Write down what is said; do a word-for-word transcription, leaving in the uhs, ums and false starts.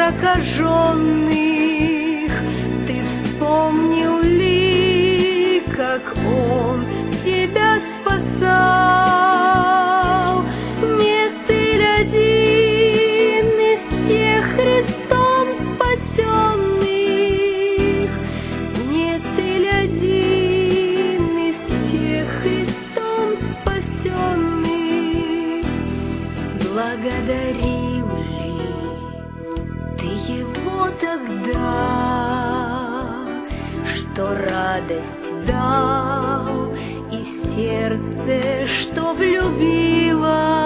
прокаженных, ты вспомнил ли, как он тебя спасал? Не ты ли один из тех Христом спасенных? Не ты ли один из тех Христом спасенных? Благодарил ли ты его тогда, что радость дал, и сердце, что влюбило?